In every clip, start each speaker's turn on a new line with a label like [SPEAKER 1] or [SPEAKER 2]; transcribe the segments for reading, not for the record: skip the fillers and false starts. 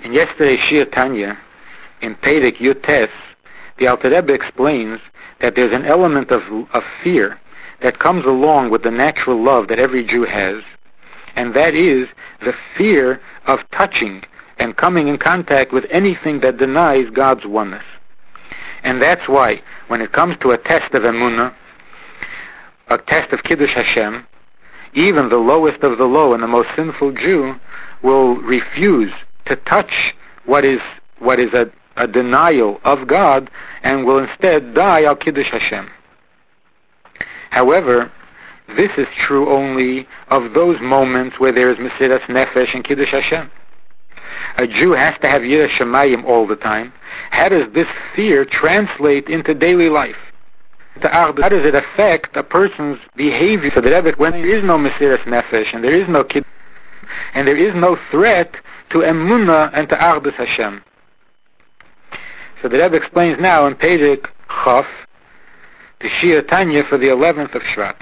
[SPEAKER 1] In yesterday's Shir Tanya, in Perek Yutes, the Alter Rebbe explains that there's an element of fear that comes along with the natural love that every Jew has, and that is the fear of touching and coming in contact with anything that denies God's oneness. And that's why, when it comes to a test of emunah, a test of Kiddush Hashem, even the lowest of the low and the most sinful Jew will refuse to touch what is a denial of God, and will instead die al Kiddush Hashem. However, this is true only of those moments where there is Mesiras Nefesh and Kiddush Hashem. A Jew has to have Yiras Shamayim all the time. How does this fear translate into daily life? How does it affect a person's behavior? So that when there is no Mesiras Nefesh and there is no Kiddush and there is no threat to Emunah and to Achdus Hashem. So the Rebbe explains now in Perek Chof, the Shir Tanya for the 11th of Shvat.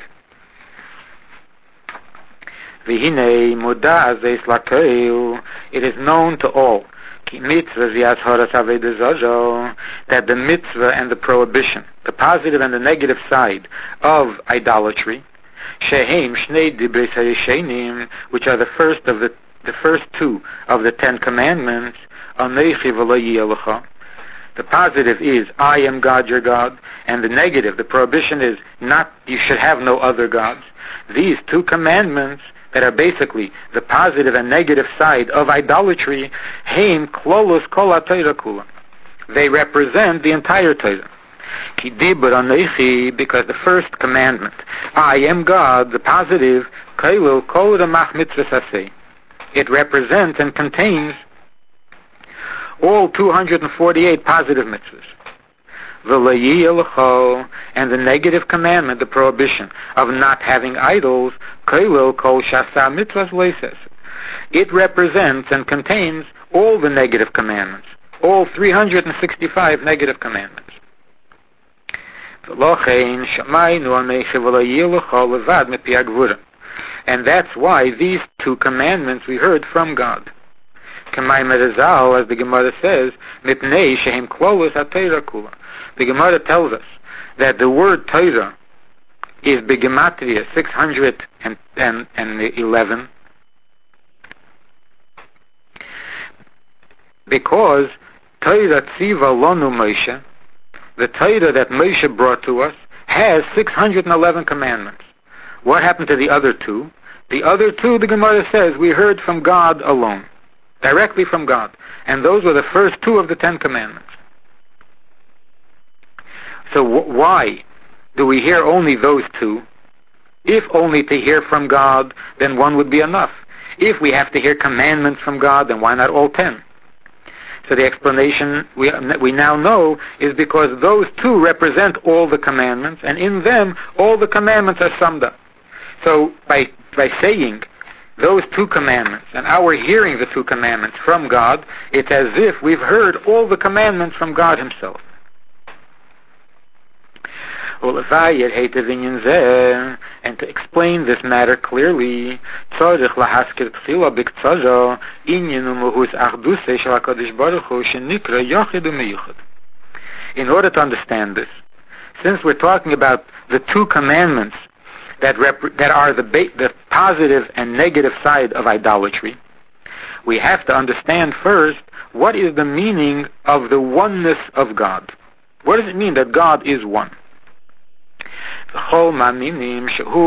[SPEAKER 1] V'hinei muda azeis lakeil, it is known to all, ki mitzvah ziyazhoras aveda zozo, that the mitzvah and the prohibition, the positive and the negative side of idolatry, sheheim shnei dibres hayishenim, which are the first two of the 10 commandments, anechi v'lo yiyelecha. The positive is, I am God, your God, and the negative, the prohibition is, not, you should have no other gods. These 2 commandments that are basically the positive and negative side of idolatry, heim klolos kol ha-Torah kula. They represent the entire Torah. Ki dibur anechi, because the first commandment, I am God, the positive, kailul kol ramach mitzvah saseh. It represents and contains all 248 positive mitzvahs. And the negative commandment, the prohibition of not having idols, it represents and contains all the negative commandments, all 365 negative commandments. And that's why these 2 commandments we heard from God. As the Gemara says, the Gemara tells us that the word Torah is begematria 611, because Torah tziva lonu Moshe, the Torah that Moshe brought to us, has 611 commandments. What happened to the other 2? The other 2, the Gemara says, we heard from God alone, directly from God, and those were the first 2 of the 10 commandments. So why do we hear only those 2? If only to hear from God, then 1 would be enough. If we have to hear commandments from God, then why not all 10? So the explanation we now know is because those 2 represent all the commandments, and in them all the commandments are summed up. So by saying those 2 commandments, and our hearing the 2 commandments from God, it's as if we've heard all the commandments from God Himself. And to explain this matter clearly, in order to understand this, since we're talking about the 2 commandments that are the positive and negative side of idolatry, we have to understand first what is the meaning of the oneness of God. What does it mean that God is one? And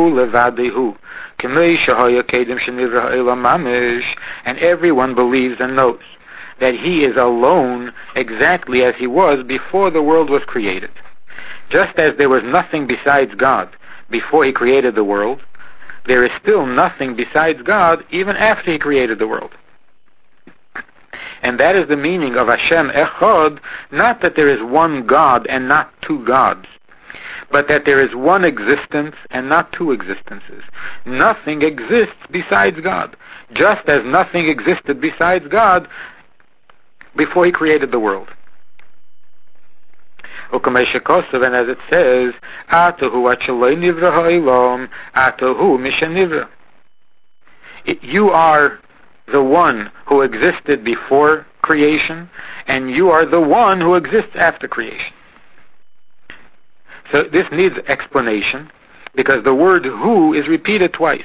[SPEAKER 1] everyone believes and knows that He is alone exactly as He was before the world was created. Just as there was nothing besides God before He created the world, there is still nothing besides God even after He created the world. And that is the meaning of Hashem Echad, not that there is one God and not 2 gods, but that there is one existence and not 2 existences. Nothing exists besides God, just as nothing existed besides God before He created the world. And as it says, you are the one who existed before creation, and you are the one who exists after creation. So this needs explanation, because the word hu is repeated twice.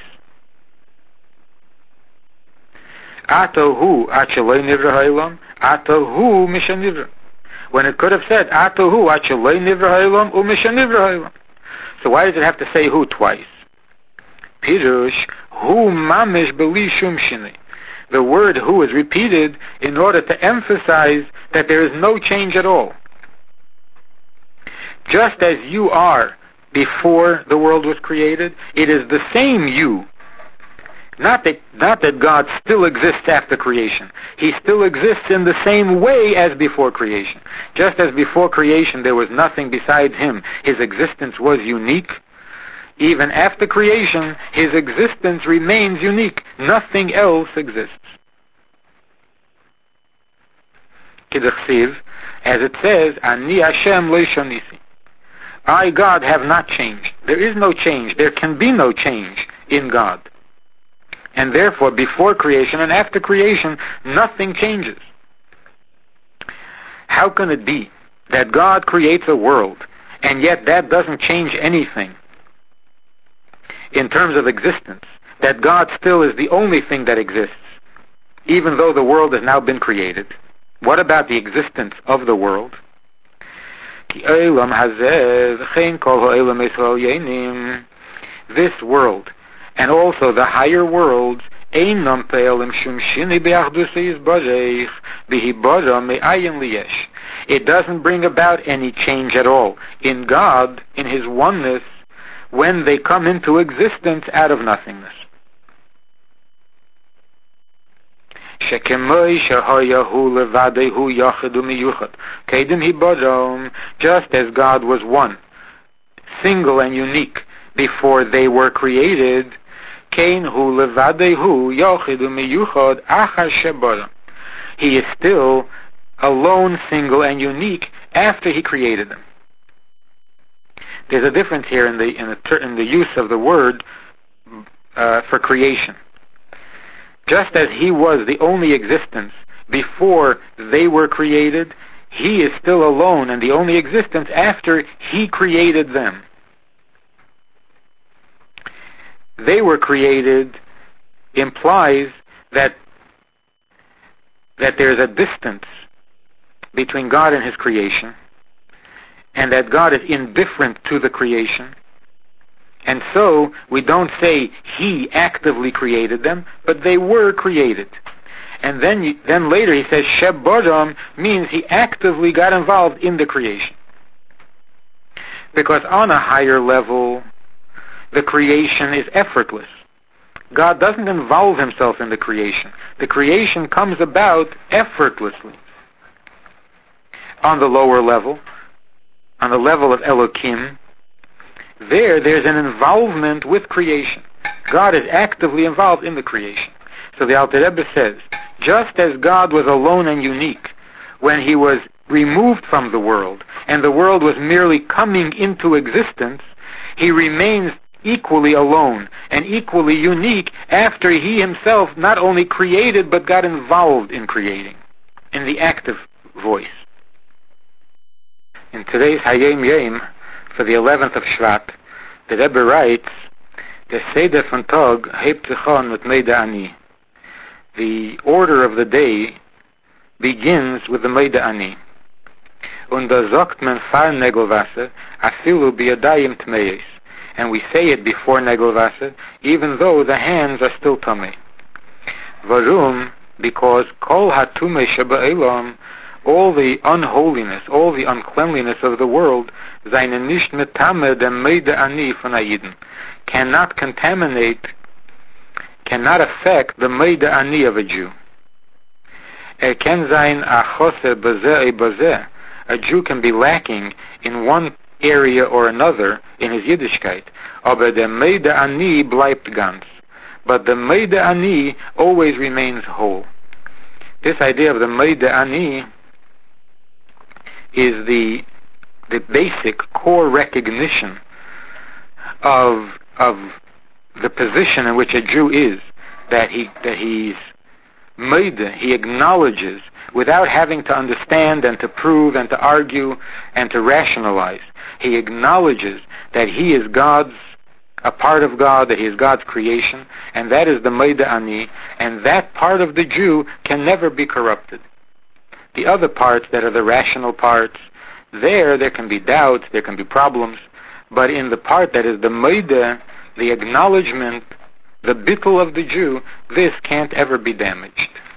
[SPEAKER 1] Ato hu acheloi nivra ha'olam, ato hu mishanivra. When it could have said ato hu acheloi nivra ha'olam u mishanivra ha'olam. So why does it have to say hu twice? Pirush hu mamish beli shum shini. The word hu is repeated in order to emphasize that there is no change at all. Just as you are before the world was created, it is the same you. Not that God still exists after creation. He still exists in the same way as before creation. Just as before creation there was nothing besides him, his existence was unique. Even after creation, his existence remains unique. Nothing else exists. Kidachsiv, as it says, Ani Hashem lo shonisi. I, God, have not changed. There is no change. There can be no change in God. And therefore, before creation and after creation, nothing changes. How can it be that God creates a world, and yet that doesn't change anything in terms of existence? That God still is the only thing that exists, even though the world has now been created. What about the existence of the world? This world, and also the higher worlds, it doesn't bring about any change at all in God, in his oneness, when they come into existence out of nothingness. Just as God was one, single and unique before they were created, he is still alone, single and unique after he created them. There's a difference here in the use of the word for creation. Just as he was the only existence before they were created, he is still alone and the only existence after he created them. They were created implies that there's a distance between God and his creation, and that God is indifferent to the creation. And so, we don't say he actively created them, but they were created. And then later he says, Sheb Bodom means he actively got involved in the creation. Because on a higher level, the creation is effortless. God doesn't involve himself in the creation. The creation comes about effortlessly. On the lower level, on the level of Elokim, there's an involvement with creation. God is actively involved in the creation. So the Alter Rebbe says, just as God was alone and unique when he was removed from the world, and the world was merely coming into existence, he remains equally alone and equally unique after he himself not only created but got involved in creating, in the active voice. In today's Hayom Yom, for the 11th of Shvat, the Rebbe writes, the Seder von Tag hebt sich an mit Meida Ani. The order of the day begins with the Meida Ani. Und da sagt man vor Negelwasser, afilu biyadayim tmeis. And we say it before Negelwasser, even though the hands are still tamei. Varum, because kol hatumei sheba'elam, all the unholiness, all the uncleanliness of the world, seine nicht metame dem Meida Ani von Ayiden, cannot contaminate, cannot affect the Meida Ani of a Jew. Can sein a choser bazeh bazeh. A Jew can be lacking in one area or another in his Yiddishkeit, aber der Meida Ani bleibt ganz. But the Meida Ani always remains whole. This idea of the Meida Ani is the basic core recognition of the position in which a Jew is, that he's Meida, he acknowledges without having to understand and to prove and to argue and to rationalize. He acknowledges that he is a part of God, that he is God's creation, and that is the Moda Ani, and that part of the Jew can never be corrupted. The other parts that are the rational parts, there can be doubts, there can be problems, but in the part that is the Moda, the acknowledgement, the bittul of the Jew, this can't ever be damaged.